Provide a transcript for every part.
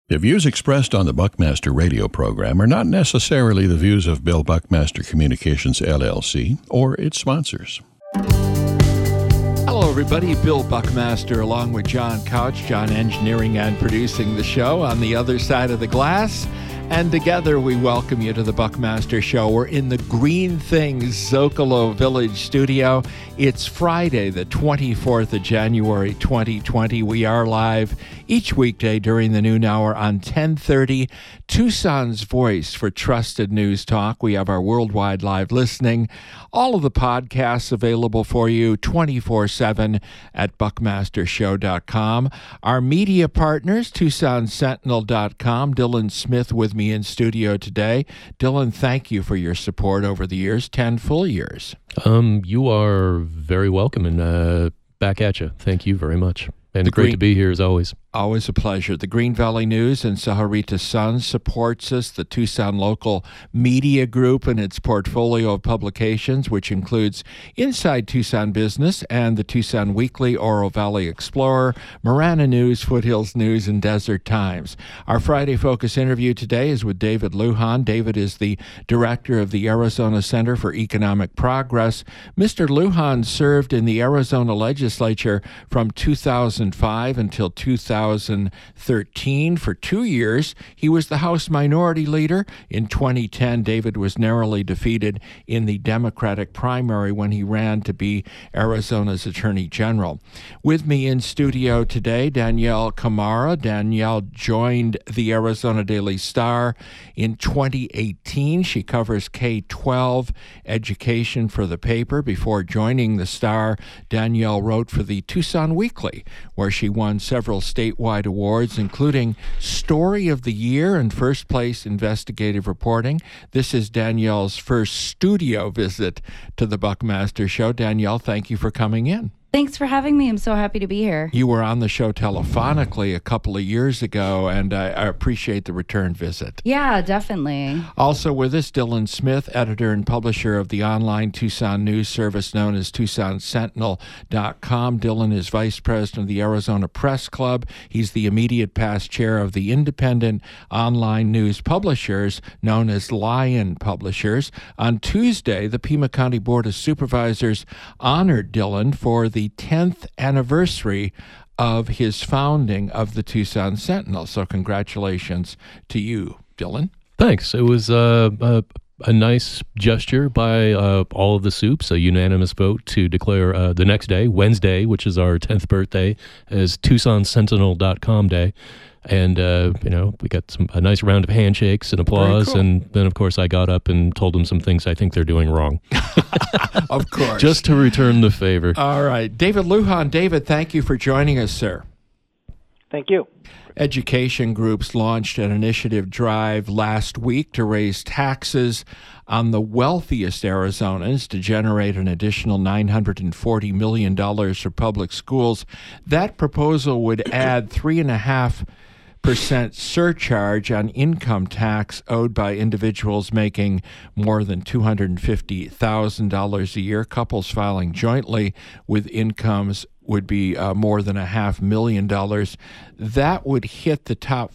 The views expressed on the Buckmaster radio program are not necessarily the views of Bill Buckmaster Communications, LLC, or its sponsors. Hello, everybody. Bill Buckmaster along with John Couch, John engineering and producing the show on the other side of the glass. And together we welcome you to the Buckmaster Show. We're in the Green Things Zocalo Village studio. It's Friday, the 24th of January, 2020. We are live each weekday during the noon hour on 1030. Tucson's voice for trusted news talk. We have our worldwide live listening. All of the podcasts available for you 24/7 at buckmastershow.com. Our media partners, TucsonSentinel.com. Dylan Smith with me in studio today. Dylan, thank you for your support over the years, 10 full years. You are very welcome, and back at you. Thank you very much. And great to be here as always. Always a pleasure. The Green Valley News and Sahuarita Sun supports us, the Tucson Local Media Group and its portfolio of publications, which includes Inside Tucson Business and the Tucson Weekly, Oro Valley Explorer, Marana News, Foothills News, and Desert Times. Our Friday Focus interview today is with David Lujan. David is the director of the Arizona Center for Economic Progress. Mr. Lujan served in the Arizona legislature from 2005 until 2013. For 2 years, he was the House Minority Leader. In 2010, David was narrowly defeated in the Democratic primary when he ran to be Arizona's Attorney General. With me in studio today, Danielle Camara. Danielle joined the Arizona Daily Star in 2018. She covers K-12 education for the paper. Before joining the Star, Danielle wrote for the Tucson Weekly, where she won several statewide awards, including Story of the Year and First Place Investigative Reporting. This is Danielle's first studio visit to the Buckmaster Show. Danielle, thank you for coming in. Thanks for having me. I'm so happy to be here. You were on the show telephonically a couple of years ago, and I appreciate the return visit. Yeah, definitely. Also with us, Dylan Smith, editor and publisher of the online Tucson news service known as TucsonSentinel.com. Dylan is vice president of the Arizona Press Club. He's the immediate past chair of the independent online news publishers known as Lion Publishers. On Tuesday, the Pima County Board of Supervisors honored Dylan for the 10th anniversary of his founding of the Tucson Sentinel. So congratulations to you, Dylan. Thanks. It was a nice gesture by all of the soups, a unanimous vote to declare the next day, Wednesday, which is our 10th birthday, as TucsonSentinel.com Day. And, we got a nice round of handshakes and applause. Cool. And then, of course, I got up and told them some things I think they're doing wrong. Of course. Just to return the favor. All right. David Lujan. David, thank you for joining us, sir. Thank you. Education groups launched an initiative drive last week to raise taxes on the wealthiest Arizonans to generate an additional $940 million for public schools. That proposal would add 3.5% surcharge on income tax owed by individuals making more than $250,000 a year. Couples filing jointly with incomes would be more than $500,000. That would hit the top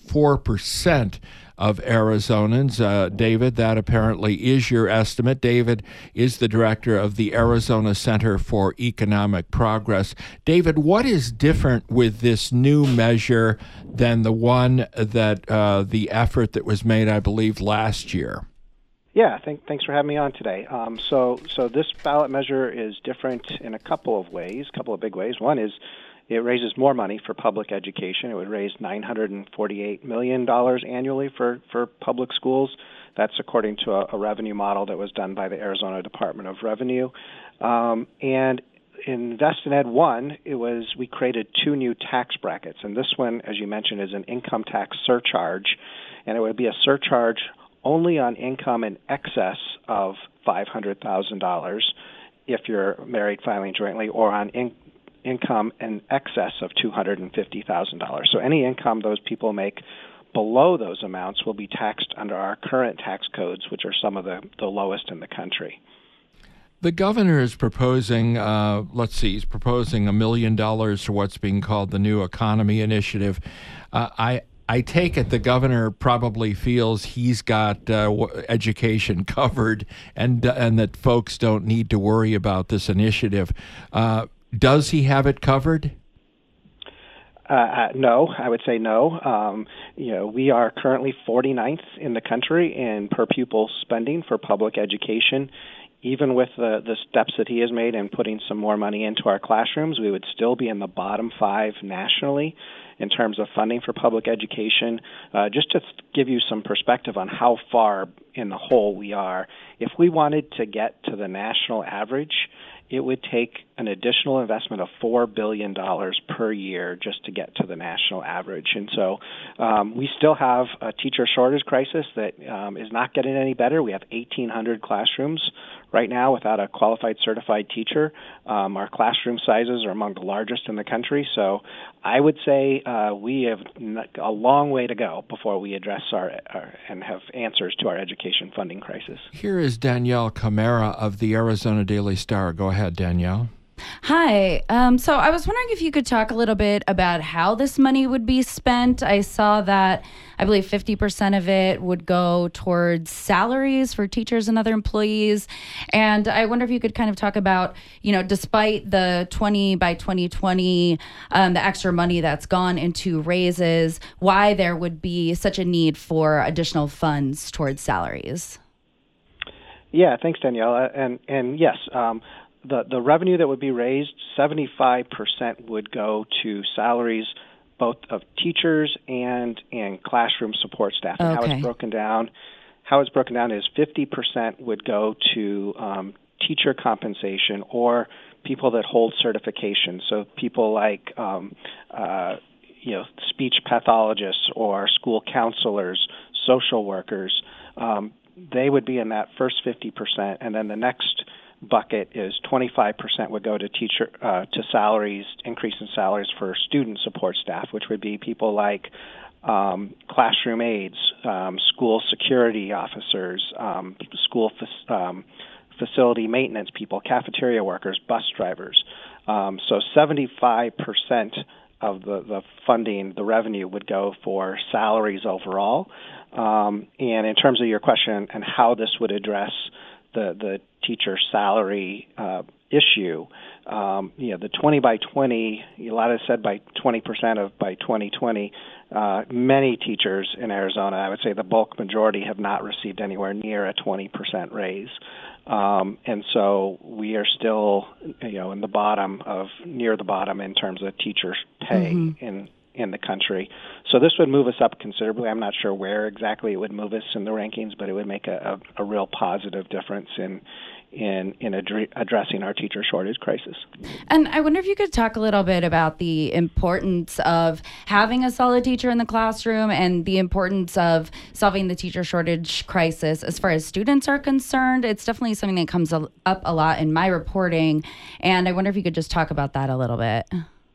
4% of Arizonans. David, that apparently is your estimate. David is the director of the Arizona Center for Economic Progress. David, what is different with this new measure than the one that the effort that was made, I believe, last year? Yeah, thanks for having me on today. So this ballot measure is different in a couple of ways, a couple of big ways. One is it raises more money for public education. It would raise $948 million annually for public schools. That's according to a revenue model that was done by the Arizona Department of Revenue. And in Invest in Ed 1, we created 2 new tax brackets. And this one, as you mentioned, is an income tax surcharge. And it would be a surcharge only on income in excess of $500,000 if you're married filing jointly, or on income in excess of $250,000. So any income those people make below those amounts will be taxed under our current tax codes, which are some of the lowest in the country. The governor is proposing, he's proposing $1 million for what's being called the New Economy Initiative. I take it the governor probably feels he's got education covered, and that folks don't need to worry about this initiative. Does he have it covered? No, I would say no. We are currently 49th in the country in per pupil spending for public education. Even with the steps that he has made and putting some more money into our classrooms, we would still be in the bottom 5 nationally in terms of funding for public education. Just to give you some perspective on how far in the hole we are, if we wanted to get to the national average, it would take an additional investment of $4 billion per year just to get to the national average. And so we still have a teacher shortage crisis that is not getting any better. We have 1,800 classrooms right now without a qualified certified teacher. Our classroom sizes are among the largest in the country. So I would say we have a long way to go before we address our and have answers to our education funding crisis. Here is Danielle Camara of the Arizona Daily Star. Go ahead, Danielle. Hi. So I was wondering if you could talk a little bit about how this money would be spent. I saw that I believe 50% of it would go towards salaries for teachers and other employees. And I wonder if you could kind of talk about, despite the 20 by 2020, the extra money that's gone into raises, why there would be such a need for additional funds towards salaries. Yeah, thanks, Danielle. And yes, the revenue that would be raised, 75% would go to salaries both of teachers and classroom support staff. And Okay. how it's broken down is 50% would go to teacher compensation or people that hold certification. So people like speech pathologists or school counselors, social workers. They would be in that first 50%, and then the next bucket is 25% would go to to salaries, increase in salaries for student support staff, which would be people like classroom aides, school security officers, school facility maintenance people, cafeteria workers, bus drivers. So 75% of the funding, the revenue, would go for salaries overall. And in terms of your question and how this would address the teacher salary issue, the 20 by 20, a lot is said by 20% by 2020. Many teachers in Arizona, I would say the bulk majority, have not received anywhere near a 20% raise. And so we are still, in the bottom near the bottom in terms of teachers' pay in the country. So this would move us up considerably. I'm not sure where exactly it would move us in the rankings, but it would make a real positive difference in addressing our teacher shortage crisis. And I wonder if you could talk a little bit about the importance of having a solid teacher in the classroom and the importance of solving the teacher shortage crisis as far as students are concerned. It's definitely something that comes up a lot in my reporting, and I wonder if you could just talk about that a little bit.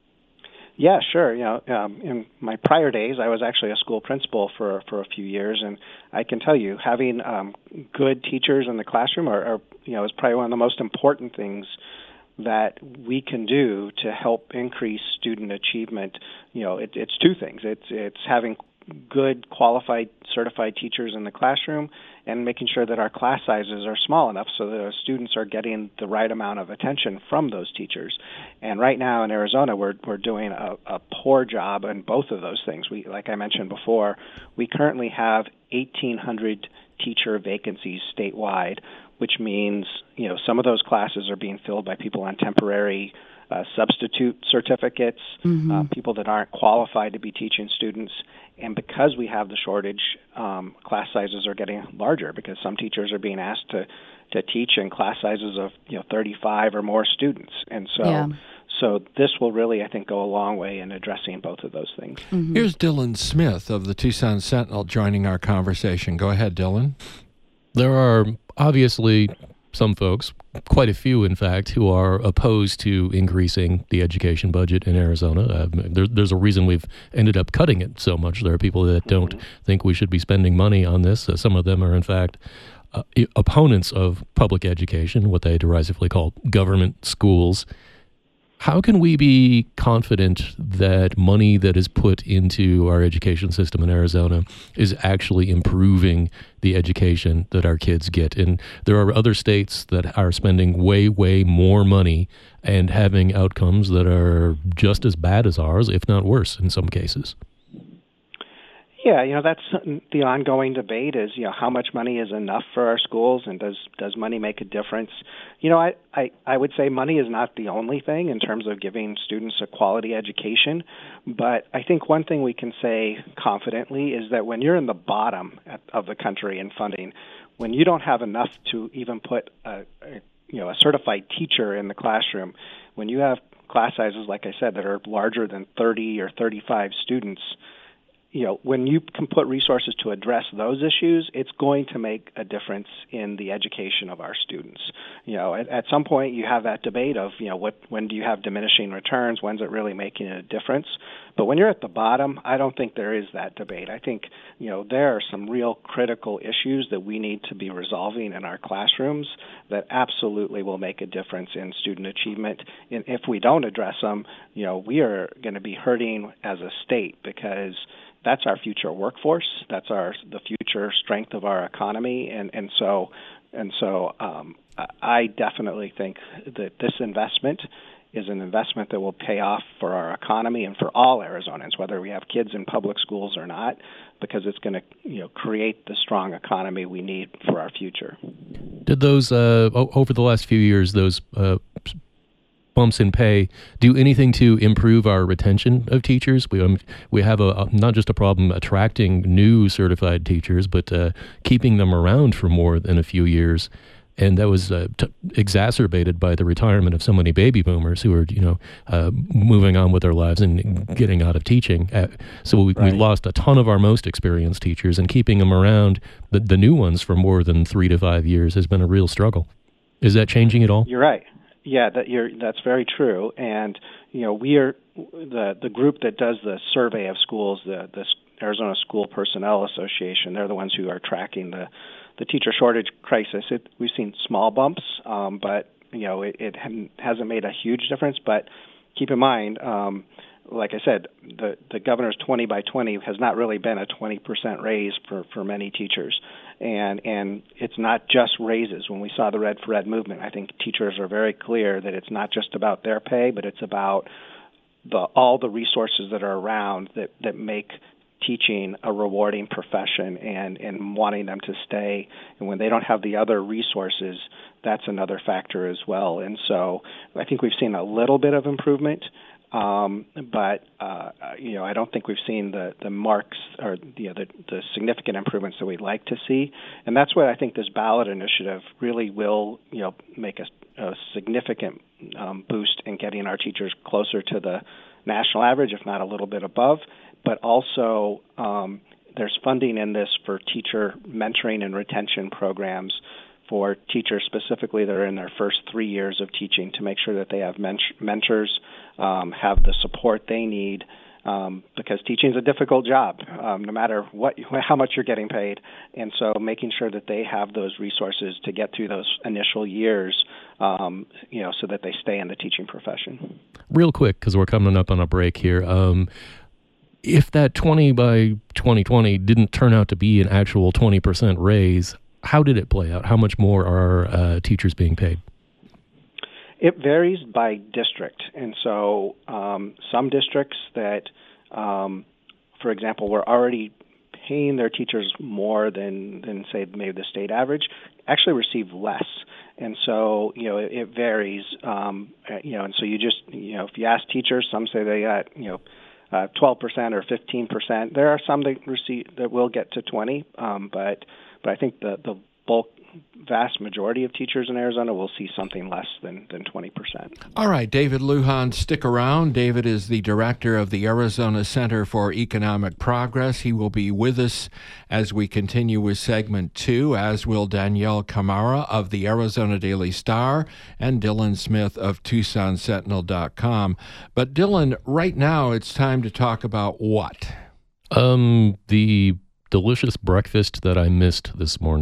Yeah, sure. In my prior days, I was actually a school principal for a few years, and I can tell you, having good teachers in the classroom is probably one of the most important things that we can do to help increase student achievement. It's two things. It's having good, qualified, certified teachers in the classroom and making sure that our class sizes are small enough so that our students are getting the right amount of attention from those teachers. And right now in Arizona, we're doing a poor job in both of those things. Like I mentioned before, we currently have 1,800 teacher vacancies statewide, which means some of those classes are being filled by people on temporary substitute certificates, people that aren't qualified to be teaching students. And because we have the shortage, class sizes are getting larger because some teachers are being asked to teach in class sizes of 35 or more students. And so this will really, I think, go a long way in addressing both of those things. Here's Dylan Smith of the Tucson Sentinel joining our conversation. Go ahead, Dylan. There are obviously some folks, quite a few in fact, who are opposed to increasing the education budget in Arizona. There's a reason we've ended up cutting it so much. There are people that don't think we should be spending money on this. Some of them are in fact opponents of public education, what they derisively call government schools. How can we be confident that money that is put into our education system in Arizona is actually improving the education that our kids get? And there are other states that are spending way, way more money and having outcomes that are just as bad as ours, if not worse in some cases. Yeah, that's the ongoing debate is, how much money is enough for our schools, and does money make a difference? I would say money is not the only thing in terms of giving students a quality education, but I think one thing we can say confidently is that when you're in the bottom of the country in funding, when you don't have enough to even put a certified teacher in the classroom, when you have class sizes, like I said, that are larger than 30 or 35 students, when you can put resources to address those issues, it's going to make a difference in the education of our students. At some point you have that debate of, when do you have diminishing returns? When's it really making a difference? But when you're at the bottom, I don't think there is that debate. I think, there are some real critical issues that we need to be resolving in our classrooms that absolutely will make a difference in student achievement. And if we don't address them, we are going to be hurting as a state, because that's our future workforce. That's the future strength of our economy, and so I definitely think that this investment is an investment that will pay off for our economy and for all Arizonans, whether we have kids in public schools or not, because it's going to create the strong economy we need for our future. Did those over the last few years, those bumps in pay do anything to improve our retention of teachers? We have not just a problem attracting new certified teachers, but keeping them around for more than a few years. And that was exacerbated by the retirement of so many baby boomers who are, moving on with their lives and getting out of teaching. So we lost a ton of our most experienced teachers, and keeping them around, the new ones, for more than 3 to 5 years has been a real struggle. Is that changing at all? You're right. Yeah, that's very true. And we are the group that does the survey of schools, the Arizona School Personnel Association. They're the ones who are tracking the teacher shortage crisis. We've seen small bumps, but it hasn't made a huge difference. But keep in mind, like I said, the governor's 20 by 20 has not really been a 20% raise for many teachers. And it's not just raises. When we saw the Red for Ed movement, I think teachers are very clear that it's not just about their pay, but it's about all the resources that are around that make teaching a rewarding profession and wanting them to stay. And when they don't have the other resources, that's another factor as well. And so I think we've seen a little bit of improvement. But I don't think we've seen the marks or the significant improvements that we'd like to see, and that's what I think this ballot initiative really will make a significant boost in getting our teachers closer to the national average, if not a little bit above. But also there's funding in this for teacher mentoring and retention programs for teachers specifically that are in their first 3 years of teaching, to make sure that they have mentors, have the support they need, because teaching is a difficult job, no matter how much you're getting paid. And so making sure that they have those resources to get through those initial years, so that they stay in the teaching profession. Real quick, because we're coming up on a break here. If that 20 by 2020 didn't turn out to be an actual 20% raise, how did it play out? How much more are teachers being paid? It varies by district. And so some districts that, for example, were already paying their teachers more than say, maybe the state average, actually receive less. And so, it varies. And so you just, if you ask teachers, some say they got, 12% or 15%. There are some that will get to 20, but I think the vast majority of teachers in Arizona will see something less than 20%. All right, David Lujan, stick around. David is the director of the Arizona Center for Economic Progress. He will be with us as we continue with segment 2, as will Danielle Camara of the Arizona Daily Star and Dylan Smith of TucsonSentinel.com. But Dylan, right now it's time to talk about what? The delicious breakfast that I missed this morning.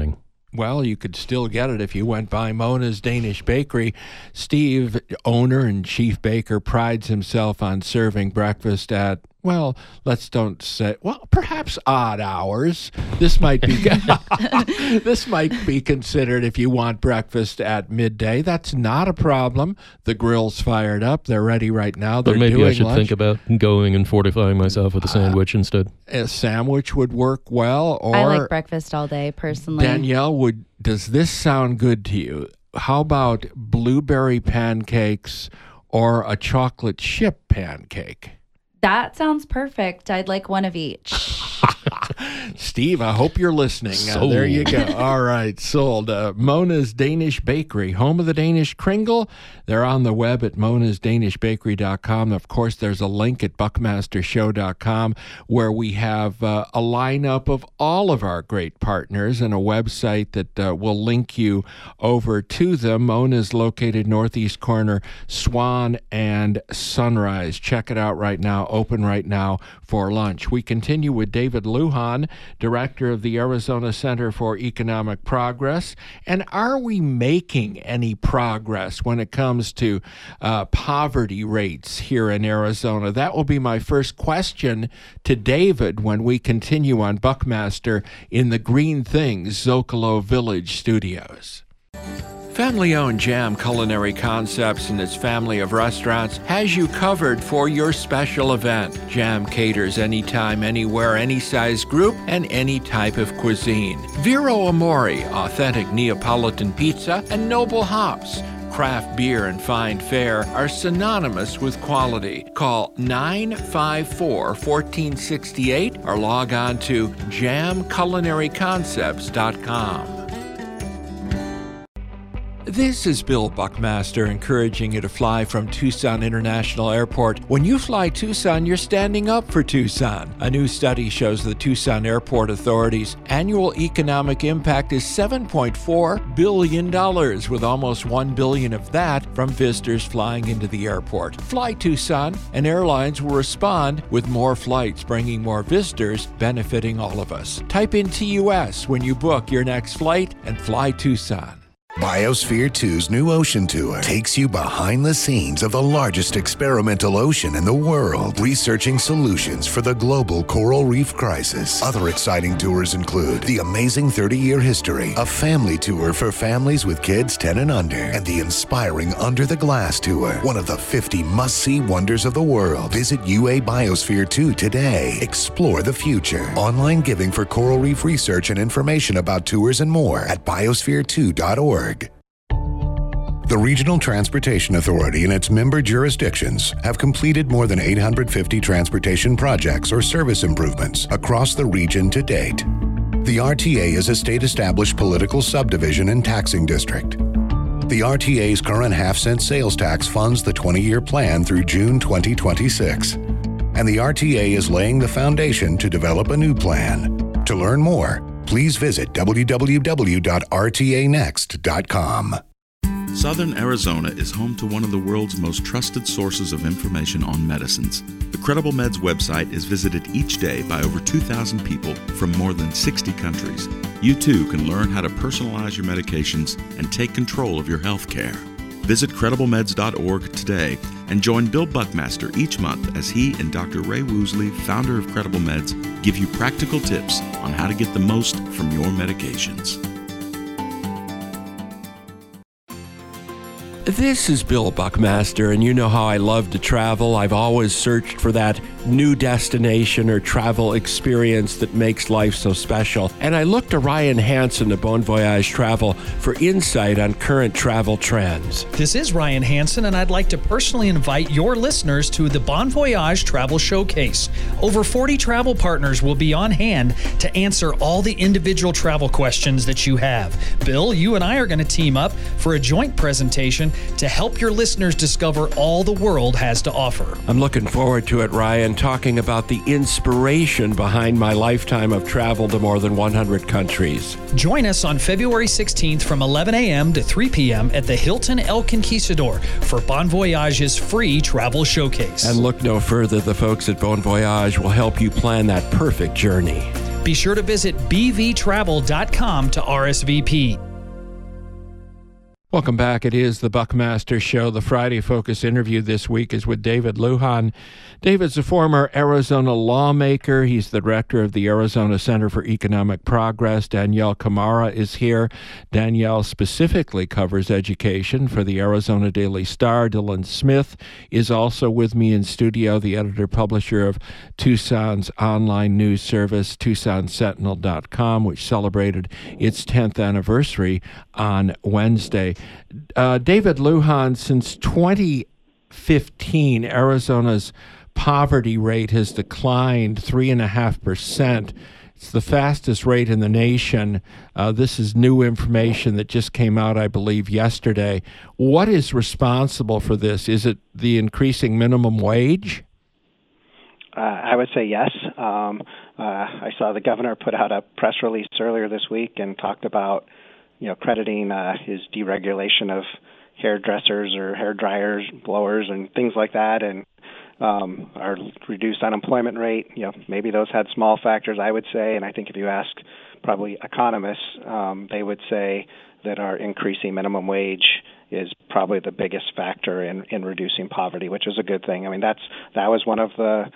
Well, you could still get it if you went by Mona's Danish Bakery. Steve, owner and chief baker, prides himself on serving breakfast at, well, perhaps odd hours. This might be this might be considered if you want breakfast at midday. That's not a problem. The grill's fired up. They're ready right now. They're but maybe doing I should lunch. think about going and fortifying myself with a sandwich instead. A sandwich would work well. Or I like breakfast all day, personally. Danielle, does this sound good to you? How about blueberry pancakes or a chocolate chip pancake? That sounds perfect. I'd like one of each. Steve, I hope you're listening. There you go. All right, sold. Mona's Danish Bakery, home of the Danish Kringle. They're on the web at monasdanishbakery.com. Of course, there's a link at buckmastershow.com where we have a lineup of all of our great partners and a website that will link you over to them. Mona's located northeast corner, Swan and Sunrise. Check it out right now. Open right now for lunch. We continue with David Lujan, director of the Arizona Center for Economic Progress. And are we making any progress when it comes to poverty rates here in Arizona? That will be my first question to David when we continue on Buckmaster in the Green Things Zocalo Village studios. Family-owned Jam Culinary Concepts and its family of restaurants has you covered for your special event. Jam caters anytime, anywhere, any size group, and any type of cuisine. Vero Amore, authentic Neapolitan pizza, and Noble Hops. Craft beer and fine fare are synonymous with quality. Call 954-1468 or log on to jamculinaryconcepts.com. This is Bill Buckmaster encouraging you to fly from Tucson International Airport. When you fly Tucson, you're standing up for Tucson. A new study shows the Tucson Airport Authority's annual economic impact is $7.4 billion, with almost $1 billion of that from visitors flying into the airport. Fly Tucson, and airlines will respond with more flights, bringing more visitors, benefiting all of us. Type in TUS when you book your next flight and fly Tucson. Biosphere 2's new ocean tour takes you behind the scenes of the largest experimental ocean in the world, researching solutions for the global coral reef crisis. Other exciting tours include the amazing 30-year history, a family tour for families with kids 10 and under, and the inspiring Under the Glass tour, one of the 50 must-see wonders of the world. Visit UA Biosphere 2 today. Explore the future. Online giving for coral reef research and information about tours and more at biosphere2.org. The Regional Transportation Authority and its member jurisdictions have completed more than 850 transportation projects or service improvements across the region to date. The RTA is a state-established political subdivision and taxing district. The RTA's current half-cent sales tax funds the 20-year plan through June 2026. And the RTA is laying the foundation to develop a new plan. To learn more, please visit www.rtanext.com. Southern Arizona is home to one of the world's most trusted sources of information on medicines. The Credible Meds website is visited each day by over 2,000 people from more than 60 countries. You too can learn how to personalize your medications and take control of your health care. Visit CredibleMeds.org today and join Bill Buckmaster each month as he and Dr. Ray Woosley, founder of Credible Meds, give you practical tips on how to get the most from your medications. This is Bill Buckmaster, and you know how I love to travel. I've always searched for that new destination or travel experience that makes life so special. And I looked to Ryan Hansen of Bon Voyage Travel for insight on current travel trends. This is Ryan Hansen, and I'd like to personally invite your listeners to the Bon Voyage Travel Showcase. Over 40 travel partners will be on hand to answer all the individual travel questions that you have. Bill, you and I are going to team up for a joint presentation to help your listeners discover all the world has to offer. I'm looking forward to it, Ryan, talking about the inspiration behind my lifetime of travel to more than 100 countries. Join us on February 16th from 11 a.m. to 3 p.m. at the Hilton El Conquistador for Bon Voyage's free travel showcase. And look no further, the folks at Bon Voyage will help you plan that perfect journey. Be sure to visit bvtravel.com to RSVP. Welcome back. It is the Buckmaster Show. The Friday Focus interview this week is with David Lujan. David's a former Arizona lawmaker. He's the director of the Arizona Center for Economic Progress. Danielle Camara is here. Danielle specifically covers education for the Arizona Daily Star. Dylan Smith is also with me in studio, the editor-publisher of Tucson's online news service, TucsonSentinel.com, which celebrated its 10th anniversary on Wednesday. David Lujan, since 2015, Arizona's poverty rate has declined 3.5%. It's the fastest rate in the nation. This is new information that just came out, I believe, yesterday. What is responsible for this? Is it the increasing minimum wage? I would say yes. I saw the governor put out a press release earlier this week and talked about crediting his deregulation of hairdressers or hair dryers, blowers, and things like that, and our reduced unemployment rate. Maybe those had small factors, I would say, and I think if you ask probably economists, they would say that our increasing minimum wage is probably the biggest factor in reducing poverty, which is a good thing. I mean, that was one of the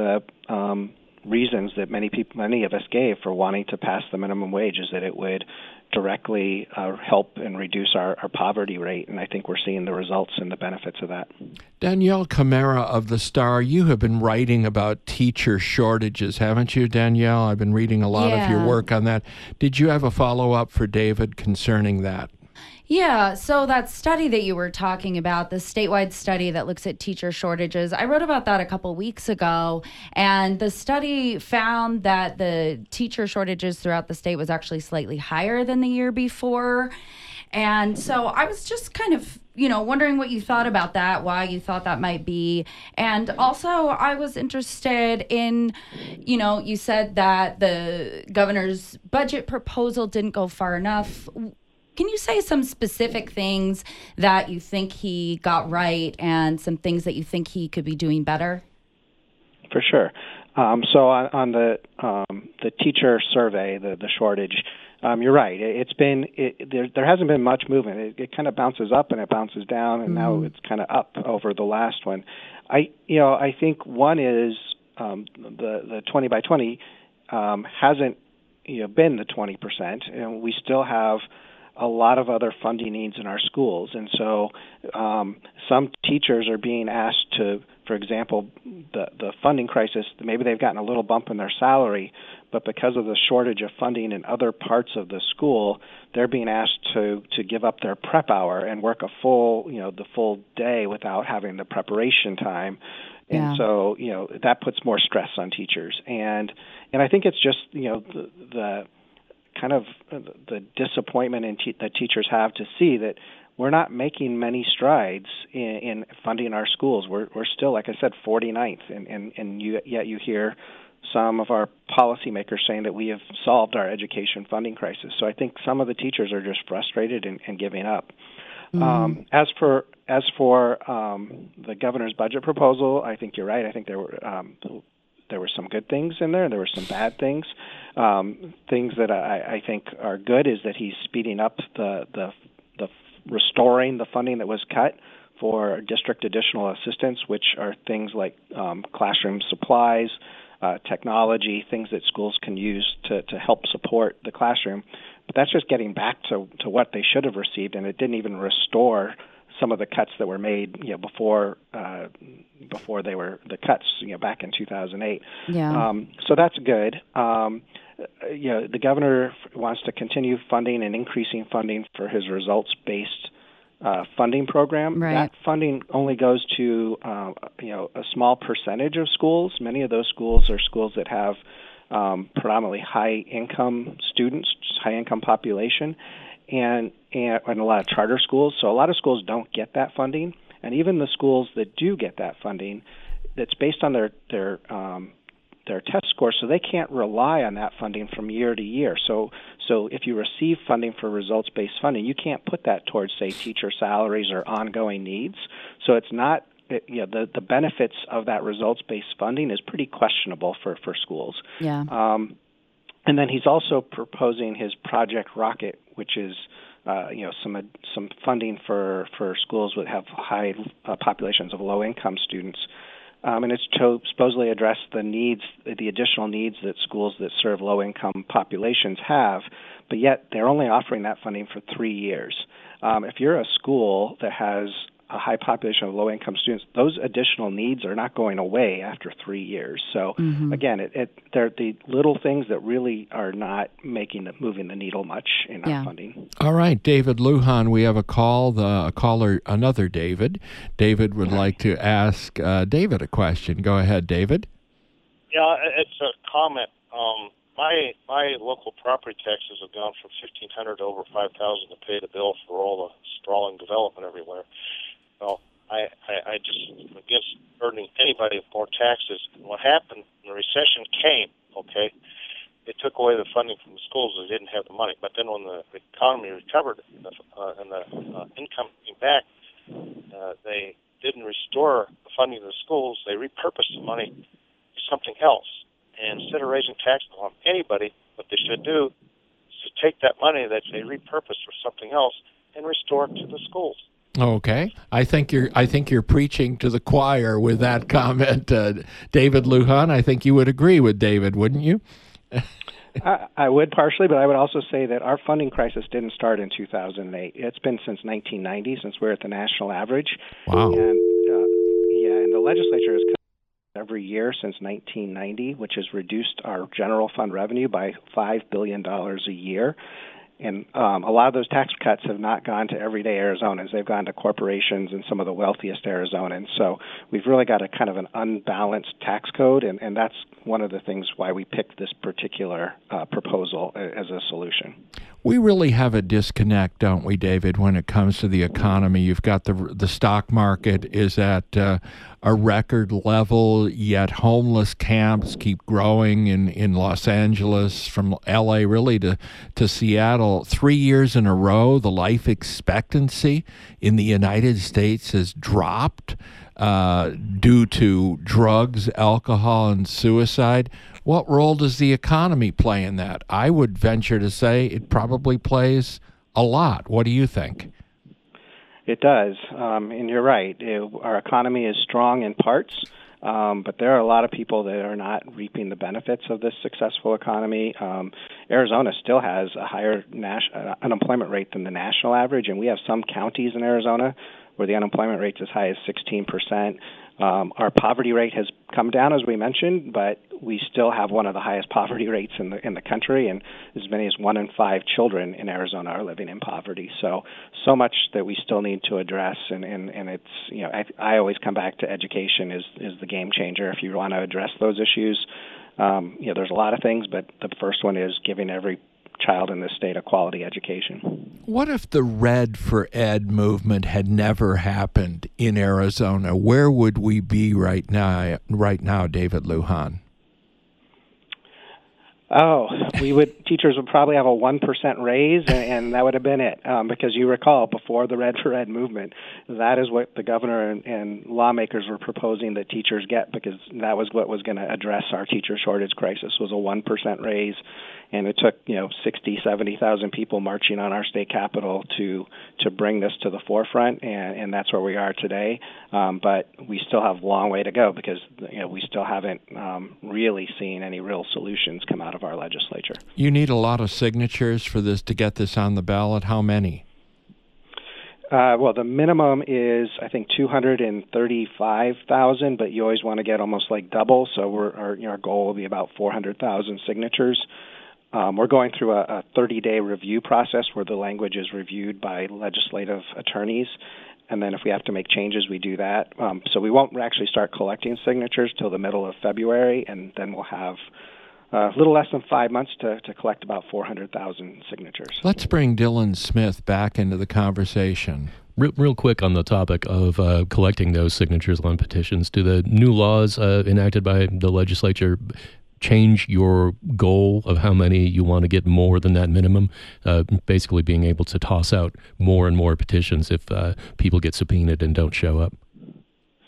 reasons that many of us gave for wanting to pass the minimum wage, is that it would directly help and reduce our poverty rate, and I think we're seeing the results and the benefits of that. Danielle Camara of the Star, you have been writing about teacher shortages, haven't you, Danielle? I've been reading a lot of your work on that. Did you have a follow-up for David concerning that? Yeah, so that study that you were talking about, the statewide study that looks at teacher shortages, I wrote about that a couple weeks ago, and the study found that the teacher shortages throughout the state was actually slightly higher than the year before. And so I was just kind of, wondering what you thought about that, why you thought that might be. And also I was interested in, you said that the governor's budget proposal didn't go far enough. Can you say some specific things that you think he got right and some things that you think he could be doing better? For sure. So on the teacher survey, the shortage, you're right. There hasn't been much movement. It kind of bounces up and it bounces down, and now it's kind of up over the last one. I think one is the 20 by 20 hasn't been the 20%, and we still have a lot of other funding needs in our schools. And so some teachers are being asked to, for example, the funding crisis, maybe they've gotten a little bump in their salary, but because of the shortage of funding in other parts of the school, they're being asked to give up their prep hour and work the full day without having the preparation time. And so, that puts more stress on teachers. And I think it's just, the kind of the disappointment that teachers have to see that we're not making many strides in funding our schools. We're still, like I said, 49th, and yet you hear some of our policymakers saying that we have solved our education funding crisis. So I think some of the teachers are just frustrated and giving up. As for the governor's budget proposal, I think you're right. I think there were some good things in there, and there were some bad things. Things that I think are good is that he's speeding up the restoring the funding that was cut for district additional assistance, which are things like classroom supplies, technology, things that schools can use to help support the classroom. But that's just getting back to what they should have received, and it didn't even restore some of the cuts that were made, before they were the cuts, back in 2008. Yeah. So that's good. The governor wants to continue funding and increasing funding for his results-based funding program. Right. That funding only goes to a small percentage of schools. Many of those schools are schools that have predominantly high-income students, high-income population, and a lot of charter schools. So a lot of schools don't get that funding, and even the schools that do get that funding, it's based on their test scores, so they can't rely on that funding from year to year. So if you receive funding for results-based funding, you can't put that towards, say, teacher salaries or ongoing needs. So it's not, the benefits of that results-based funding is pretty questionable for schools. Yeah. And then he's also proposing his Project Rocket, which is some funding for schools that have high populations of low-income students. And it's to supposedly address the additional needs that schools that serve low-income populations have, but yet they're only offering that funding for 3 years. If you're a school that has a high population of low-income students, those additional needs are not going away after 3 years. So, again, they're the little things that really are not moving the needle much in our funding. All right, David Lujan, we have a caller, another David. David would like to ask David a question. Go ahead, David. Yeah, it's a comment. My local property taxes have gone from $1,500 to over $5,000 to pay the bill for all the sprawling development everywhere. Well, I just against burdening anybody with more taxes. What happened when the recession came, okay, it took away the funding from the schools. They didn't have the money. But then when the economy recovered and the income came back, they didn't restore the funding of the schools. They repurposed the money to something else. And instead of raising taxes on anybody, what they should do is to take that money that they repurposed for something else and restore it to the schools. Okay, I think you're preaching to the choir with that comment, David Lujan. I think you would agree with David, wouldn't you? I would partially, but I would also say that our funding crisis didn't start in 2008. It's been since 1990, since we're at the national average. Wow. And and the legislature has come every year since 1990, which has reduced our general fund revenue by $5 billion a year. And a lot of those tax cuts have not gone to everyday Arizonans. They've gone to corporations and some of the wealthiest Arizonans. So we've really got a kind of an unbalanced tax code, and that's one of the things why we picked this particular proposal as a solution. We really have a disconnect, don't we, David, when it comes to the economy? You've got the stock market is at a record level, yet homeless camps keep growing in Los Angeles, from L.A. really to Seattle. 3 years in a row, the life expectancy in the United States has dropped due to drugs, alcohol, and suicide. What role does the economy play in that? I would venture to say it probably plays a lot. What do you think? It does, and you're right. Our economy is strong in parts, but there are a lot of people that are not reaping the benefits of this successful economy. Arizona still has a higher unemployment rate than the national average, and we have some counties in Arizona where the unemployment rate is as high as 16%. Our poverty rate has come down, as we mentioned, but we still have one of the highest poverty rates in the country, and as many as 1 in 5 children in Arizona are living in poverty. So much that we still need to address, and it's I always come back to education is the game changer if you want to address those issues. There's a lot of things, but the first one is giving every child in this state a quality education. What if the Red for Ed movement had never happened in Arizona? Where would we be right now, David Lujan? Teachers would probably have a 1% raise, and that would have been it. Because you recall, before the Red for Ed movement, that is what the governor and lawmakers were proposing that teachers get, because that was what was going to address our teacher shortage crisis, was a 1% raise. And it took 60,000, 70,000 people marching on our state capitol to bring this to the forefront, and that's where we are today. But we still have a long way to go, because we still haven't really seen any real solutions come out of our legislature. You need a lot of signatures for this to get this on the ballot. How many? Well, the minimum is, I think, 235,000, but you always want to get almost like double. So our goal will be about 400,000 signatures. We're going through a 30-day review process where the language is reviewed by legislative attorneys, and then if we have to make changes, we do that. So we won't actually start collecting signatures till the middle of February, and then we'll have a little less than 5 months to collect about 400,000 signatures. Let's bring Dylan Smith back into the conversation. Real quick on the topic of collecting those signatures on petitions, do the new laws enacted by the legislature change your goal of how many you want to get more than that minimum, basically being able to toss out more and more petitions if people get subpoenaed and don't show up?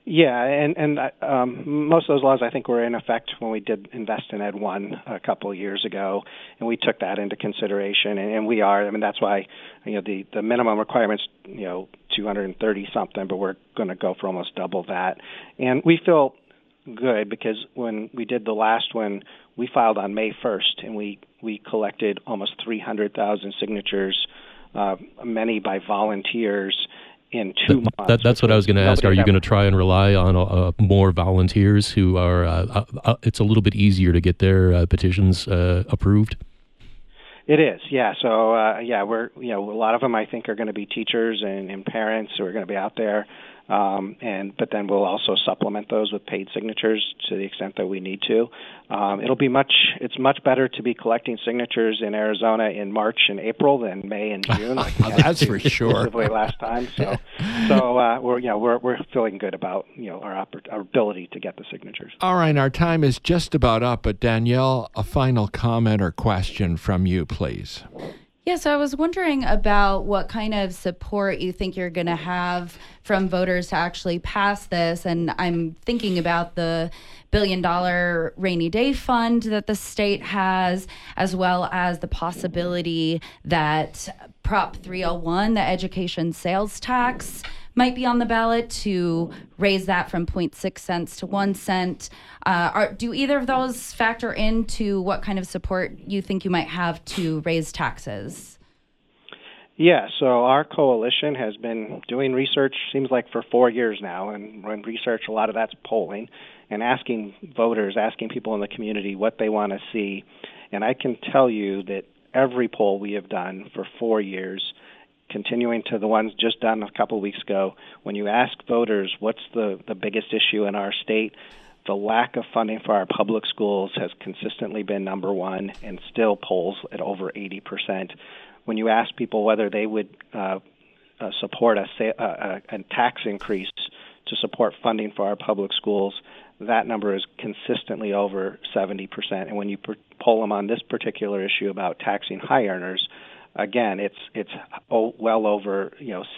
Yeah, and most of those laws, I think, were in effect when we did Invest in Ed 1 a couple of years ago, and we took that into consideration, and we are. I mean, that's why, the minimum requirement's, 230-something, but we're going to go for almost double that. And we feel good because when we did the last one, we filed on May 1st, and we collected almost 300,000 signatures, many by volunteers, in 2 months. That's what I was going to ask. Are you going to try and rely on more volunteers who are, it's a little bit easier to get their petitions approved? It is, yeah. So, we're, a lot of them I think are going to be teachers and parents who are going to be out there. But then we'll also supplement those with paid signatures to the extent that we need to. It's much better to be collecting signatures in Arizona in March and April than May and June. That's for sure. Last time. We're feeling good about, our ability to get the signatures. All right. Our time is just about up, but Danielle, a final comment or question from you, please. Yeah, so I was wondering about what kind of support you think you're going to have from voters to actually pass this. And I'm thinking about the $1 billion rainy day fund that the state has, as well as the possibility that Prop 301, the education sales tax, might be on the ballot to raise that from 0.6 cents to 1 cent. Do either of those factor into what kind of support you think you might have to raise taxes? Yeah, so our coalition has been doing research, seems like for 4 years now, and when research, a lot of that's polling, and asking voters, asking people in the community what they want to see. And I can tell you that every poll we have done for 4 years, continuing to the ones just done a couple of weeks ago, when you ask voters what's the biggest issue in our state, the lack of funding for our public schools has consistently been number one and still polls at over 80%. When you ask people whether they would support a tax increase to support funding for our public schools, that number is consistently over 70%. And when you poll them on this particular issue about taxing high earners, again, it's well over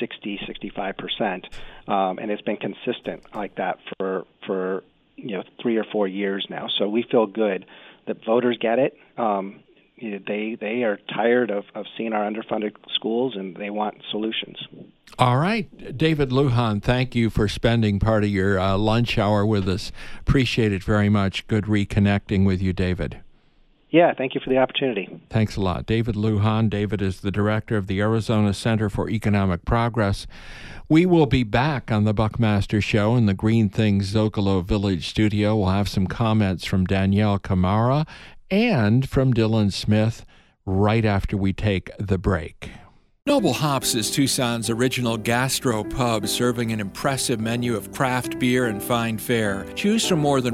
60-65%, and it's been consistent like that for 3 or 4 years now. So we feel good that voters get it. They are tired of seeing our underfunded schools, and they want solutions. All right. David Lujan, thank you for spending part of your lunch hour with us. Appreciate it very much. Good reconnecting with you, David. Yeah, thank you for the opportunity. Thanks a lot. David Lujan. David is the director of the Arizona Center for Economic Progress. We will be back on the Buckmaster Show in the Green Things Zocalo Village studio. We'll have some comments from Danielle Camara and from Dylan Smith right after we take the break. Noble Hops is Tucson's original gastro pub, serving an impressive menu of craft beer and fine fare. Choose from more than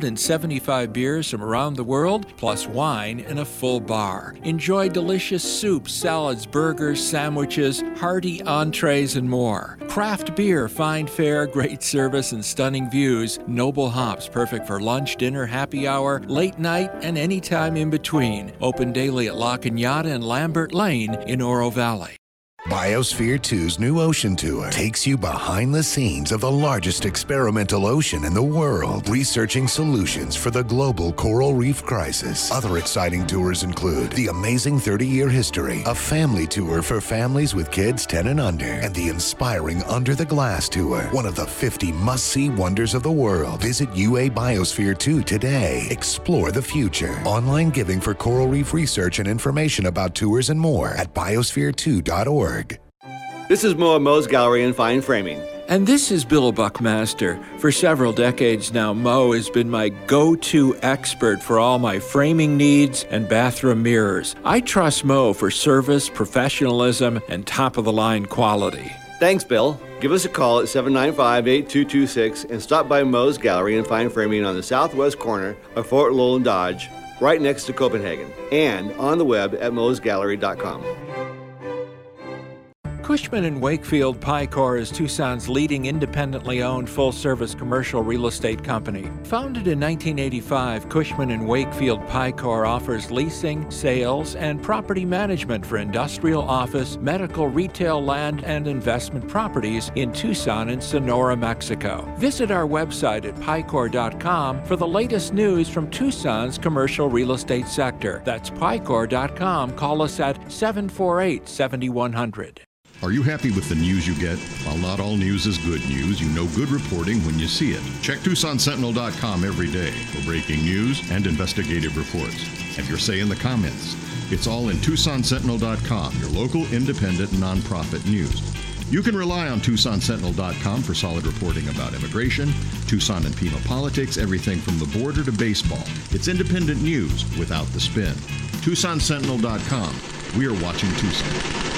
175 beers from around the world, plus wine and a full bar. Enjoy delicious soups, salads, burgers, sandwiches, hearty entrees, and more. Craft beer, fine fare, great service, and stunning views. Noble Hops, perfect for lunch, dinner, happy hour, late night, and any time in between. Open daily at La Cañada and Lambert Lane in Oro Valley. Biosphere 2's new ocean tour takes you behind the scenes of the largest experimental ocean in the world, researching solutions for the global coral reef crisis. Other exciting tours include the amazing 30-year history, a family tour for families with kids 10 and under, and the inspiring Under the Glass tour, one of the 50 must-see wonders of the world. Visit UA Biosphere 2 today. Explore the future. Online giving for coral reef research and information about tours and more at biosphere2.org. This is Mo at Mo's Gallery and Fine Framing. And this is Bill Buckmaster. For several decades now, Mo has been my go-to expert for all my framing needs and bathroom mirrors. I trust Mo for service, professionalism, and top-of-the-line quality. Thanks, Bill. Give us a call at 795-8226 and stop by Mo's Gallery and Fine Framing on the southwest corner of Fort Lowell and Dodge, right next to Copenhagen, and on the web at mosgallery.com. Cushman & Wakefield Picor is Tucson's leading independently owned full-service commercial real estate company. Founded in 1985, Cushman & Wakefield Picor offers leasing, sales, and property management for industrial, office, medical, retail, land, and investment properties in Tucson and Sonora, Mexico. Visit our website at picor.com for the latest news from Tucson's commercial real estate sector. That's picor.com. Call us at 748-7100. Are you happy with the news you get? While not all news is good news, you know good reporting when you see it. Check TucsonSentinel.com every day for breaking news and investigative reports. Have your say in the comments. It's all in TucsonSentinel.com, your local independent nonprofit news. You can rely on TucsonSentinel.com for solid reporting about immigration, Tucson and Pima politics, everything from the border to baseball. It's independent news without the spin. TucsonSentinel.com. We are watching Tucson.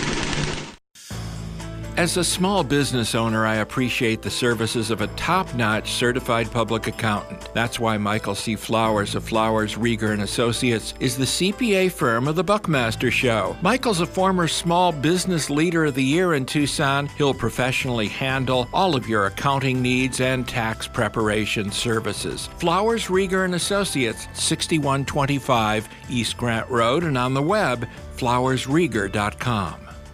As a small business owner, I appreciate the services of a top-notch certified public accountant. That's why Michael C. Flowers of Flowers, Rieger & Associates is the CPA firm of the Buckmaster Show. Michael's a former Small Business Leader of the Year in Tucson. He'll professionally handle all of your accounting needs and tax preparation services. Flowers, Rieger & Associates, 6125 East Grant Road, and on the web, flowersrieger.com.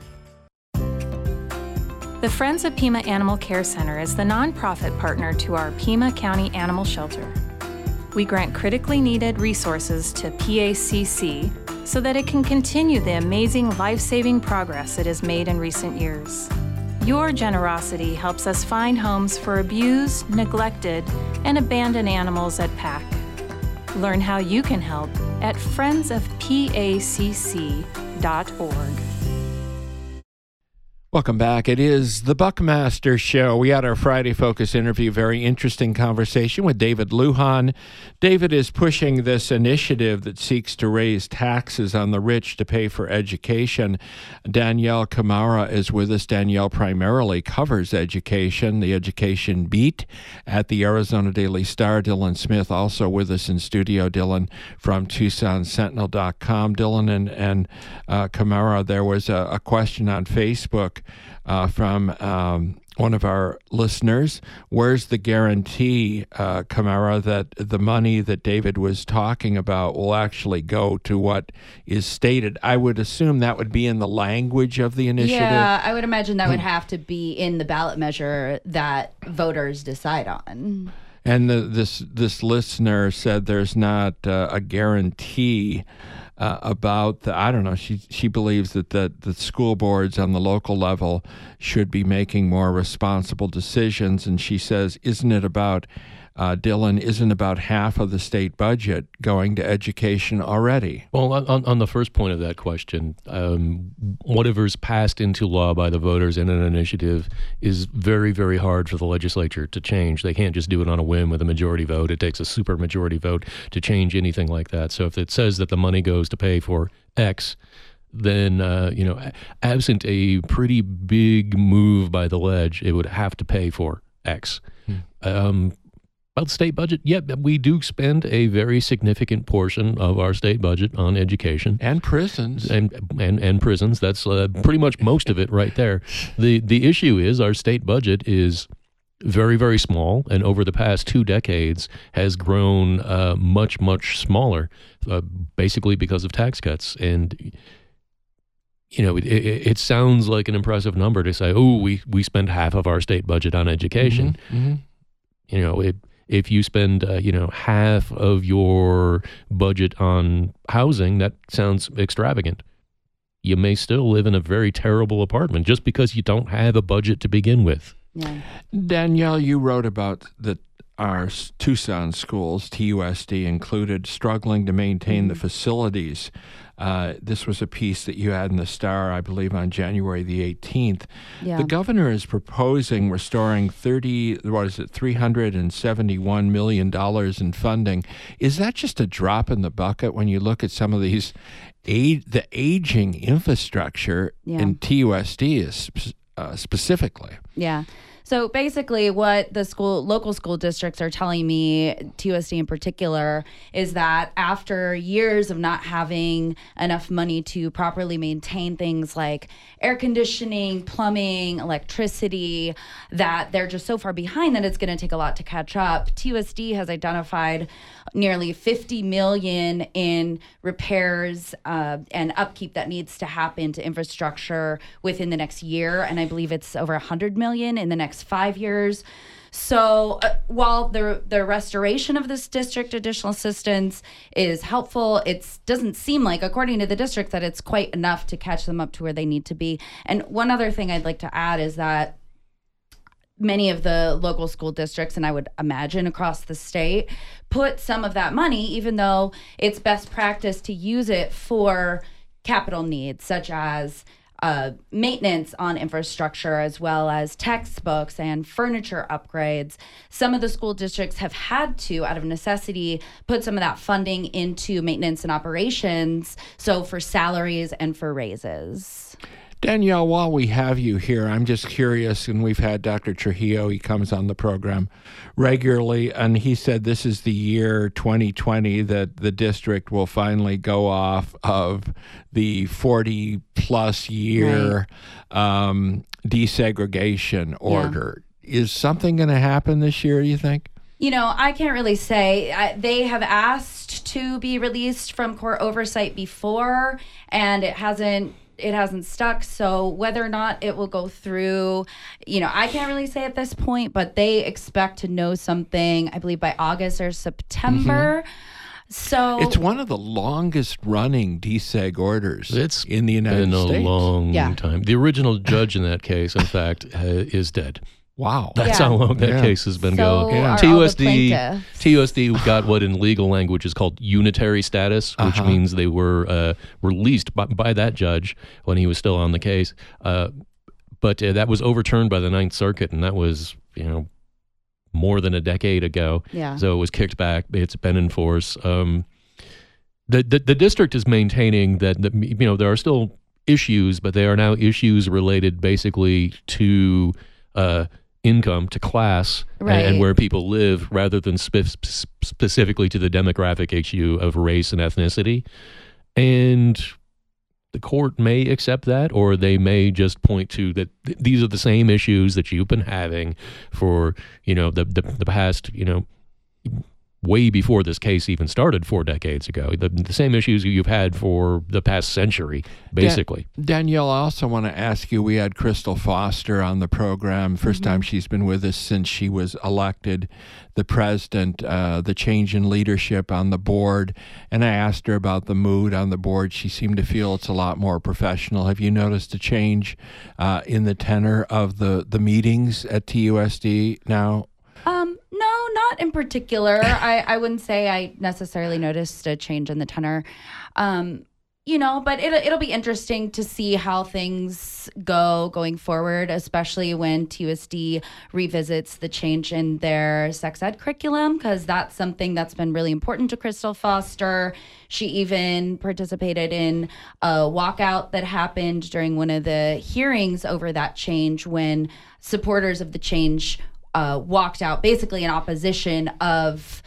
The Friends of Pima Animal Care Center is the nonprofit partner to our Pima County Animal Shelter. We grant critically needed resources to PACC so that it can continue the amazing life-saving progress it has made in recent years. Your generosity helps us find homes for abused, neglected, and abandoned animals at PAC. Learn how you can help at friendsofpacc.org. Welcome back. It is the Buckmaster Show. We had our Friday Focus interview, very interesting conversation with David Lujan. David is pushing this initiative that seeks to raise taxes on the rich to pay for education. Danielle Kamara is with us. Danielle primarily covers education, the education beat at the Arizona Daily Star. Dylan Smith also with us in studio. Dylan from TucsonSentinel.com. Dylan and Kamara, there was a question on Facebook from one of our listeners. Where's the guarantee, Kamara, that the money that David was talking about will actually go to what is stated? I would assume that would be in the language of the initiative. Yeah, I would imagine that would have to be in the ballot measure that voters decide on. And this listener said there's not a guarantee about the, I don't know, she believes that the school boards on the local level should be making more responsible decisions. And she says, isn't it about, Dylan, isn't about half of the state budget going to education already? Well, on the first point of that question, whatever's passed into law by the voters in an initiative is very, very hard for the legislature to change. They can't just do it on a whim with a majority vote. It takes a super majority vote to change anything like that. So if it says that the money goes to pay for X, then, absent a pretty big move by the ledge, it would have to pay for X. About the state budget, yeah, we do spend a very significant portion of our state budget on education and prisons, and prisons. That's pretty much most of it right there. The issue is our state budget is very, very small, and over the past 2 decades has grown much, much smaller, basically because of tax cuts. And it sounds like an impressive number to say, oh, we spend half of our state budget on education. Mm-hmm. If you spend, half of your budget on housing, that sounds extravagant. You may still live in a very terrible apartment just because you don't have a budget to begin with. Yeah. Danielle, you wrote about our Tucson schools, TUSD included, struggling to maintain the facilities. This was a piece that you had in the Star, I believe, on January the 18th. Yeah. The governor is proposing restoring $371 million in funding. Is that just a drop in the bucket when you look at some of these, the aging infrastructure in TUSD specifically? Yeah. So basically what the local school districts are telling me, TUSD in particular, is that after years of not having enough money to properly maintain things like air conditioning, plumbing, electricity, that they're just so far behind that it's going to take a lot to catch up. TUSD has identified nearly $50 million in repairs and upkeep that needs to happen to infrastructure within the next year, and I believe it's over $100 million in the next 5 years. So while the restoration of this district additional assistance is helpful, it doesn't seem like, according to the district, that it's quite enough to catch them up to where they need to be. And one other thing I'd like to add is that many of the local school districts, and I would imagine across the state, put some of that money, even though it's best practice to use it for capital needs, such as maintenance on infrastructure, as well as textbooks and furniture upgrades. Some of the school districts have had to, out of necessity, put some of that funding into maintenance and operations, so for salaries and for raises. Danielle, while we have you here, I'm just curious, and we've had Dr. Trujillo, he comes on the program regularly, and he said this is the year 2020 that the district will finally go off of the 40-plus year desegregation order. Yeah. Is something going to happen this year, do you think? You know, I can't really say. They have asked to be released from court oversight before, and it hasn't stuck. So whether or not it will go through, I can't really say at this point, but they expect to know something, I believe, by August or September. Mm-hmm. So it's one of the longest running deseg orders in the United States. It's been a long time. The original judge in that case, in fact, is dead. Wow. That's how long that case has been going. TUSD got what in legal language is called unitary status, which means they were released by that judge when he was still on the case. But that was overturned by the Ninth Circuit, and that was, more than a decade ago. Yeah. So it was kicked back. It's been in force. The district is maintaining that there are still issues, but they are now issues related basically to income, to class, and where people live, rather than specifically to the demographic issue of race and ethnicity. And the court may accept that, or they may just point to that these are the same issues that you've been having for the past way before this case even started 4 decades ago. The same issues you've had for the past century, basically. Danielle, I also want to ask you, we had Crystal Foster on the program, first time she's been with us since she was elected the president, the change in leadership on the board, and I asked her about the mood on the board. She seemed to feel it's a lot more professional. Have you noticed a change in the tenor of the meetings at TUSD now? No, not in particular. I wouldn't say I necessarily noticed a change in the tenor. But it'll be interesting to see how things go going forward, especially when TUSD revisits the change in their sex ed curriculum, because that's something that's been really important to Crystal Foster. She even participated in a walkout that happened during one of the hearings over that change, when supporters of the change walked out, basically in opposition of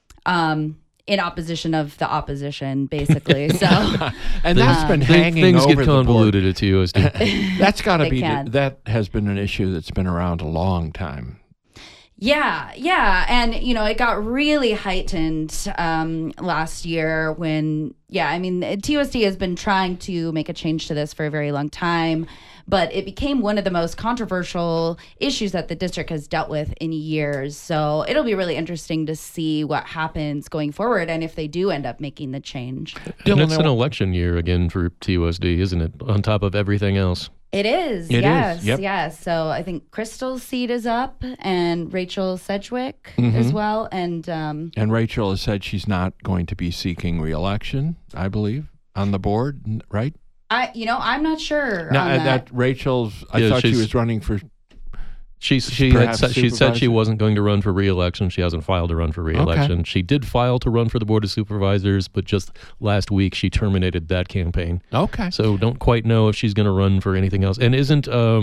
the opposition, basically. So, and that's been hanging things over get convoluted at TUSD. That's got to be that has been an issue that's been around a long time. Yeah, and it got really heightened last year when TUSD has been trying to make a change to this for a very long time, but it became one of the most controversial issues that the district has dealt with in years. So it'll be really interesting to see what happens going forward, and if they do end up making the change. And it's an election year again for TUSD, isn't it? On top of everything else. It is. Yes. So I think Crystal's seat is up, and Rachel Sedgwick as well. And Rachel has said she's not going to be seeking re-election, I believe, on the board, right? I'm not sure. No, that Rachel's. I thought she was running for She said she wasn't going to run for re-election. She hasn't filed to run for re-election. Okay. She did file to run for the Board of Supervisors, but just last week she terminated that campaign. Okay. So don't quite know if she's going to run for anything else. And isn't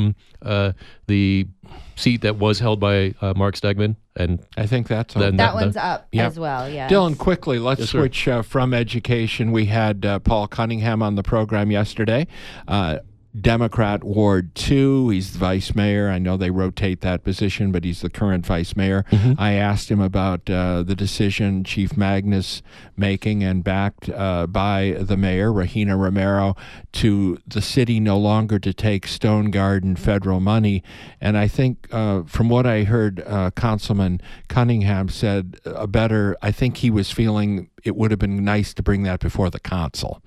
the seat that was held by Mark Stegman? And I think that's that one's up as well. Yeah. Dylan, quickly, let's Yes, sir. switch from education. We had Paul Cunningham on the program yesterday. Democrat Ward 2. He's the vice mayor. I know they rotate that position, but he's the current vice mayor. Mm-hmm. I asked him about the decision Chief Magnus making and backed by the mayor, Regina Romero, to the city no longer to take Stone Garden federal money. And I think from what I heard, Councilman Cunningham said I think he was feeling it would have been nice to bring that before the council.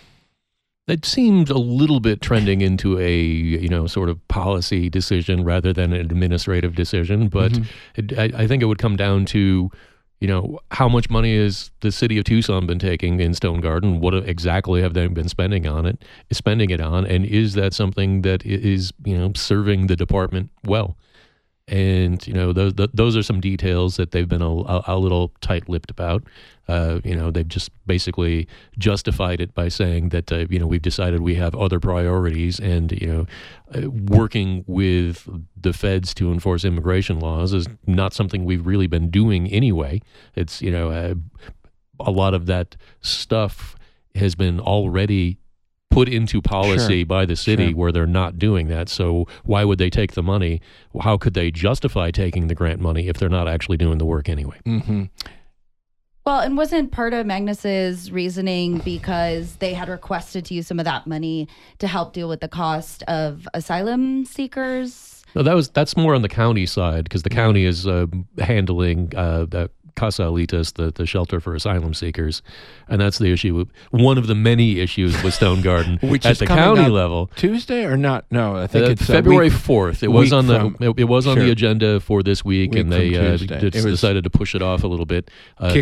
it seemed a little bit trending into a, sort of policy decision rather than an administrative decision. But I think it would come down to, how much money has the city of Tucson been taking in Stone Garden? What exactly have they been spending it on? And is that something that is, serving the department well? And, those are some details that they've been a little tight-lipped about. They've just basically justified it by saying that, we've decided we have other priorities and, working with the feds to enforce immigration laws is not something we've really been doing anyway. It's, a lot of that stuff has been already put into policy by the city where they're not doing that. So why would they take the money? How could they justify taking the grant money if they're not actually doing the work anyway? Mm-hmm. Well, and wasn't part of Magnus's reasoning because they had requested to use some of that money to help deal with the cost of asylum seekers? No, that's more on the county side because the county is handling the Casa Alitas, the shelter for asylum seekers, and that's the issue. One of the many issues with Stone Garden, which at is the coming county up level, Tuesday or not? No, I think it's February 4th. It was on the agenda for this week and they decided to push it off a little bit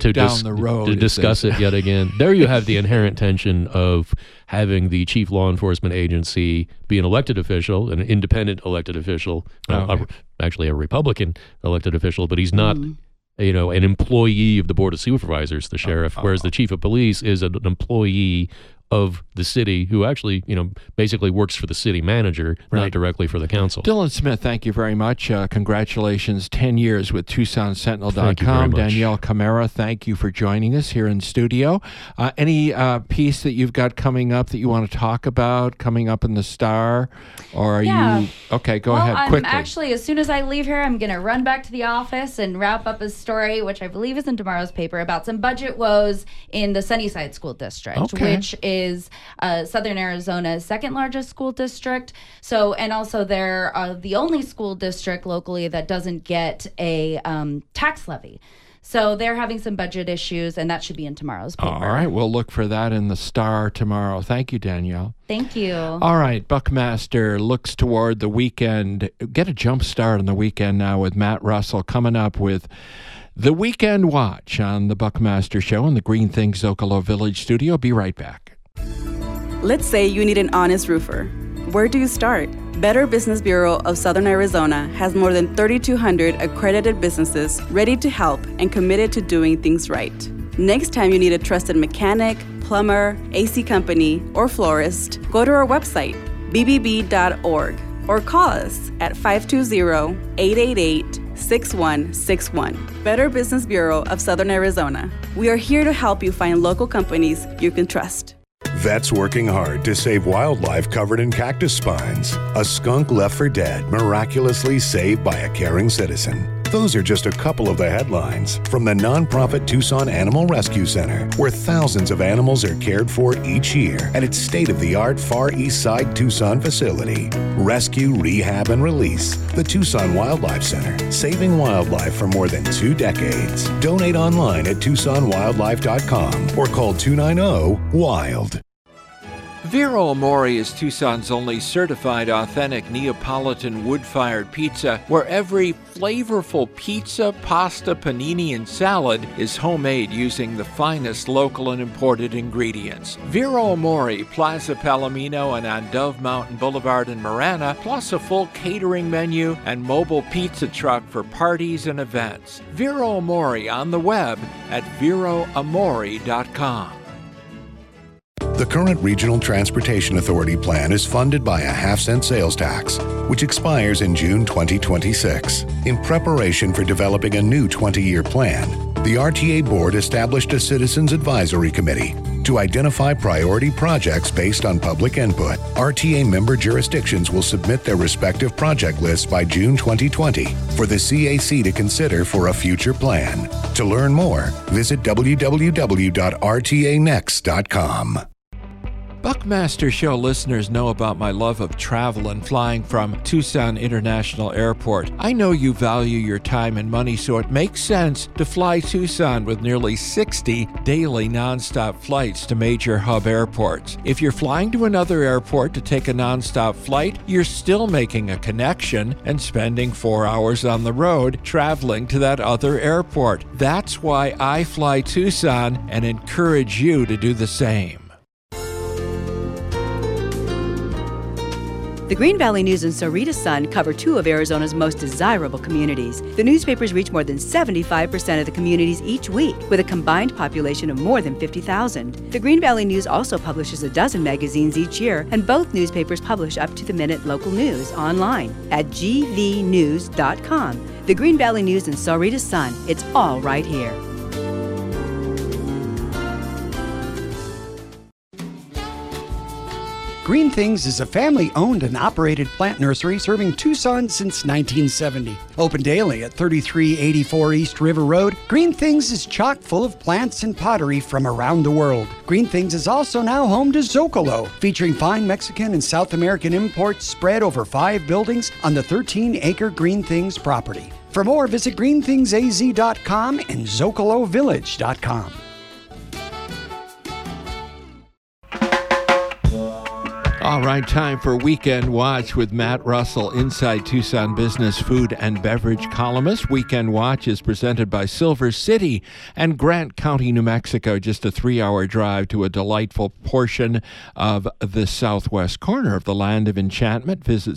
to discuss it yet again. There you have the inherent tension of having the chief law enforcement agency be an elected official, an independent elected official, actually a Republican elected official, but he's not. An employee of the Board of Supervisors, the sheriff, whereas the chief of police is an employee of the city who actually, basically works for the city manager, not directly for the council. Dylan Smith, thank you very much. Congratulations, 10 years with TucsonSentinel.com. Thank you very much. Danielle Camara, thank you for joining us here in studio. Any piece that you've got coming up that you want to talk about, coming up in the Star? Or are you... Okay, go ahead, quickly. Actually, as soon as I leave here, I'm going to run back to the office and wrap up a story, which I believe is in tomorrow's paper, about some budget woes in the Sunnyside School District, which is Southern Arizona's second largest school district. So, and also they're the only school district locally that doesn't get a tax levy. So they're having some budget issues, and that should be in tomorrow's paper. All right, we'll look for that in the Star tomorrow. Thank you, Danielle. Thank you. All right, Buckmaster looks toward the weekend. Get a jump start on the weekend now with Matt Russell coming up with The Weekend Watch on the Buckmaster Show in the Green Things Zocalo Village studio. Be right back. Let's say you need an honest roofer. Where do you start? Better Business Bureau of Southern Arizona has more than 3,200 accredited businesses ready to help and committed to doing things right. Next time you need a trusted mechanic, plumber, AC company, or florist, go to our website, bbb.org, or call us at 520-888-6161. Better Business Bureau of Southern Arizona. We are here to help you find local companies you can trust. Vets working hard to save wildlife covered in cactus spines. A skunk left for dead, miraculously saved by a caring citizen. Those are just a couple of the headlines from the nonprofit Tucson Animal Rescue Center, where thousands of animals are cared for each year at its state-of-the-art Far East Side Tucson facility. Rescue, rehab, and release. The Tucson Wildlife Center, saving wildlife for more than 2 decades. Donate online at TucsonWildlife.com or call 290-WILD. Vero Amore is Tucson's only certified authentic Neapolitan wood-fired pizza, where every flavorful pizza, pasta, panini, and salad is homemade using the finest local and imported ingredients. Vero Amore, Plaza Palomino, and on Dove Mountain Boulevard in Marana, plus a full catering menu and mobile pizza truck for parties and events. Vero Amore on the web at veroamore.com. The current Regional Transportation Authority plan is funded by a half-cent sales tax, which expires in June 2026. In preparation for developing a new 20-year plan, the RTA Board established a Citizens Advisory Committee to identify priority projects based on public input. RTA member jurisdictions will submit their respective project lists by June 2020 for the CAC to consider for a future plan. To learn more, visit www.rtanext.com. Buckmaster Show listeners know about my love of travel and flying from Tucson International Airport. I know you value your time and money, so it makes sense to fly Tucson with nearly 60 daily nonstop flights to major hub airports. If you're flying to another airport to take a nonstop flight, you're still making a connection and spending 4 hours on the road traveling to that other airport. That's why I fly Tucson and encourage you to do the same. The Green Valley News and Sahuarita Sun cover two of Arizona's most desirable communities. The newspapers reach more than 75% of the communities each week, with a combined population of more than 50,000. The Green Valley News also publishes a dozen magazines each year, and both newspapers publish up-to-the-minute local news online at gvnews.com. The Green Valley News and Sahuarita Sun, it's all right here. Green Things is a family-owned and operated plant nursery serving Tucson since 1970. Open daily at 3384 East River Road, Green Things is chock full of plants and pottery from around the world. Green Things is also now home to Zocalo, featuring fine Mexican and South American imports spread over 5 buildings on the 13-acre Green Things property. For more, visit greenthingsaz.com and zocalovillage.com. All right, time for Weekend Watch with Matt Russell, Inside Tucson Business Food and Beverage columnist. Weekend Watch is presented by Silver City and Grant County, New Mexico, just a 3-hour drive to a delightful portion of the southwest corner of the land of enchantment. Visit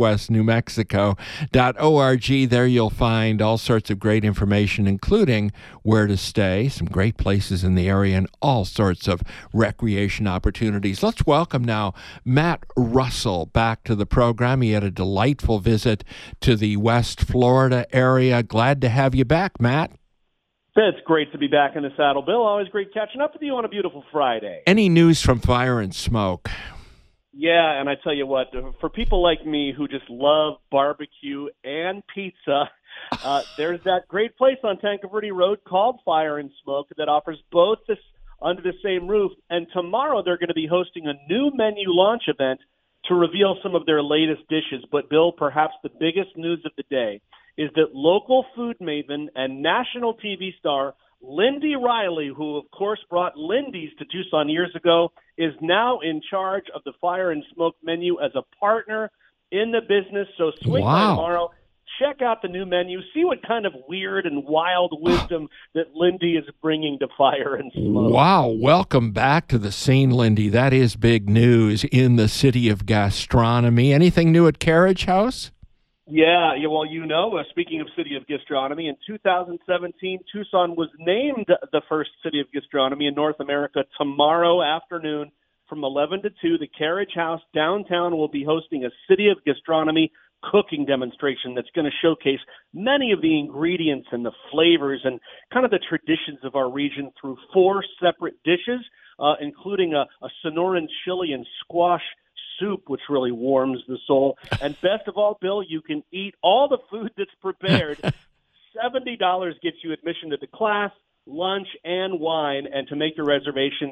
southwestnewmexico.org. There you'll find all sorts of great information, including where to stay, some great places in the area, and all sorts of recreation opportunities. Let's welcome now Matt Russell back to the program. He had a delightful visit to the West Florida area. Glad to have you back, Matt. It's great to be back in the saddle, Bill. Always great catching up with you on a beautiful Friday. Any news from Fire and Smoke? Yeah, and I tell you what, for people like me who just love barbecue and pizza, there's that great place on Tanque Verde Road called Fire and Smoke that offers both this under the same roof. And tomorrow they're going to be hosting a new menu launch event to reveal some of their latest dishes. But, Bill, perhaps the biggest news of the day is that local food maven and national TV star Lindy Riley, who, of course, brought Lindy's to Tucson years ago, is now in charge of the Fire and Smoke menu as a partner in the business. So swing by tomorrow. Check out the new menu. See what kind of weird and wild wisdom that Lindy is bringing to Fire and Smoke. Wow. Welcome back to the scene, Lindy. That is big news in the city of gastronomy. Anything new at Carriage House? Yeah, well, speaking of City of Gastronomy, in 2017, Tucson was named the first City of Gastronomy in North America. Tomorrow afternoon from 11 to 2, the Carriage House downtown will be hosting a City of Gastronomy cooking demonstration that's going to showcase many of the ingredients and the flavors and kind of the traditions of our region through 4 separate dishes, including a Sonoran chili and squash soup, which really warms the soul. And best of all, Bill, you can eat all the food that's prepared. $70 gets you admission to the class, lunch, and wine. And to make your reservations,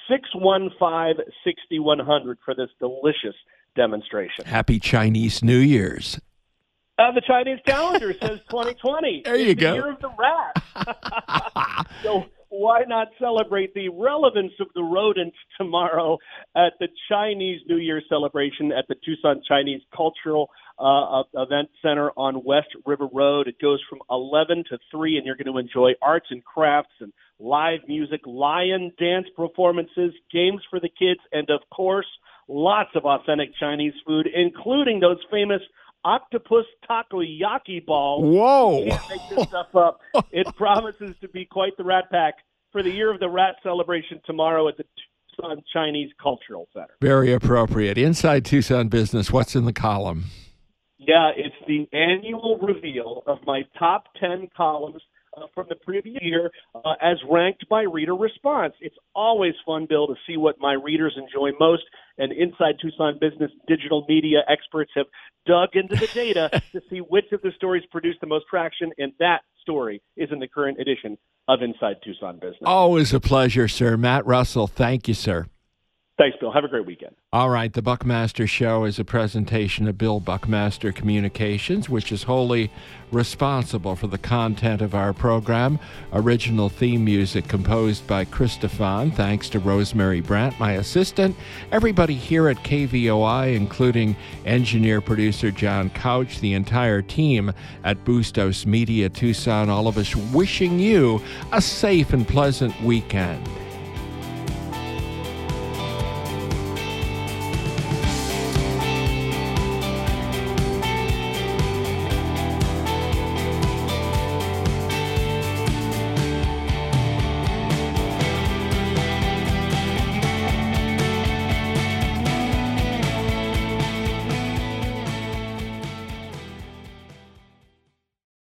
615-6100 for this delicious demonstration. Happy Chinese New Year's. The Chinese calendar says 2020. There you go. The year of the rat. So why not celebrate the relevance of the rodents tomorrow at the Chinese New Year celebration at the Tucson Chinese Cultural Event Center on West River Road. It goes from 11 to 3, and you're going to enjoy arts and crafts and live music, lion dance performances, games for the kids, and, of course, lots of authentic Chinese food, including those famous octopus takoyaki balls. Whoa! You can't make this stuff up. It promises to be quite the Rat Pack for the Year of the Rat celebration tomorrow at the Tucson Chinese Cultural Center. Very appropriate. Inside Tucson Business, what's in the column? Yeah, it's the annual reveal of my top 10 columns from the previous year as ranked by reader response. It's always fun, Bill, to see what my readers enjoy most, and Inside Tucson Business digital media experts have dug into the data to see which of the stories produce the most traction, and that story is in the current edition of Inside Tucson Business. Always a pleasure, sir. Matt Russell, thank you, sir. Thanks, Bill. Have a great weekend. All right, the Buckmaster Show is a presentation of Bill Buckmaster Communications, which is wholly responsible for the content of our program. Original theme music composed by Chris Stefan. Thanks to Rosemary Brandt, my assistant. Everybody here at KVOI, including engineer-producer John Couch, the entire team at Bustos Media Tucson, all of us wishing you a safe and pleasant weekend.